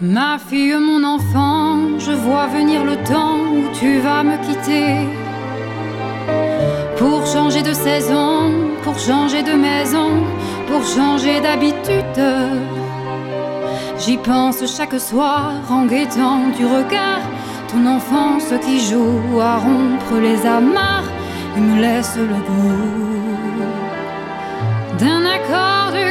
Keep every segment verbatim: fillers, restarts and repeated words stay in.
Ma fille, mon enfant, je vois venir le temps où tu vas me quitter. Pour changer de saison, pour changer de maison, pour changer d'habitude. J'y pense chaque soir en guettant du regard ton enfance qui joue à rompre les amarres et me laisse le goût d'un accord de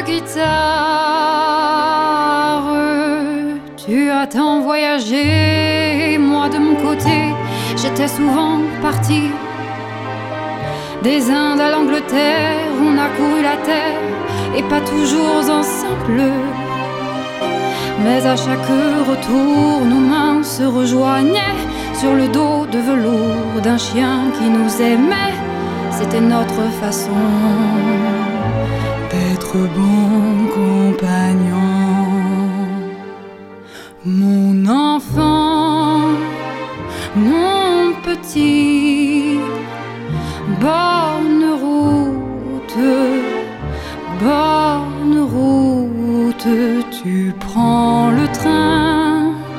guitare. Tu as tant voyagé, moi de mon côté, j'étais souvent partie. Des Indes à l'Angleterre, on a couru la terre et pas toujours ensemble. Mais à chaque retour, nos mains se rejoignaient sur le dos de velours d'un chien qui nous aimait. C'était notre façon d'être bons compagnons. Mon enfant, mon petit, bonne route, bonne route, tu prends le train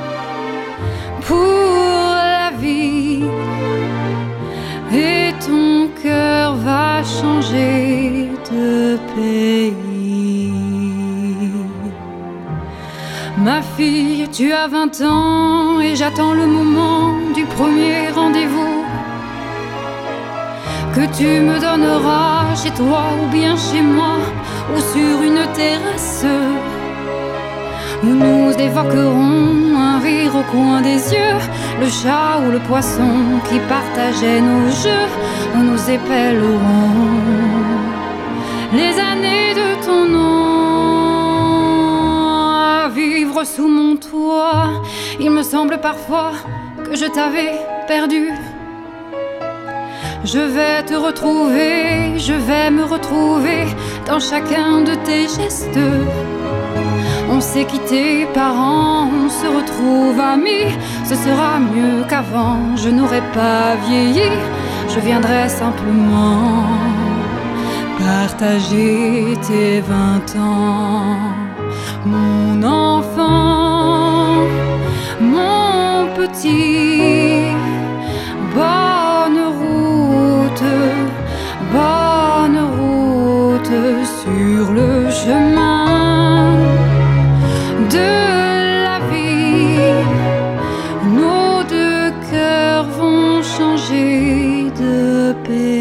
pour la vie et ton cœur va changer de pays. Ma fille, tu as vingt ans et j'attends le moment du premier rendez-vous que tu me donneras chez toi ou bien chez moi ou sur une terrasse où nous évoquerons un rire au coin des yeux, le chat ou le poisson qui partageait nos jeux, où nous épellerons les années de ton nom. À vivre sous mon toit, il me semble parfois que je t'avais perdu. Je vais te retrouver, je vais me retrouver dans chacun de tes gestes. On s'est quitté parents, on se retrouve amis. Ce sera mieux qu'avant, je n'aurai pas vieilli. Je viendrai simplement partager tes vingt ans. Mon enfant, mon petit, bonne route, bonne route sur le chemin de la vie. Nos deux cœurs vont changer de paix.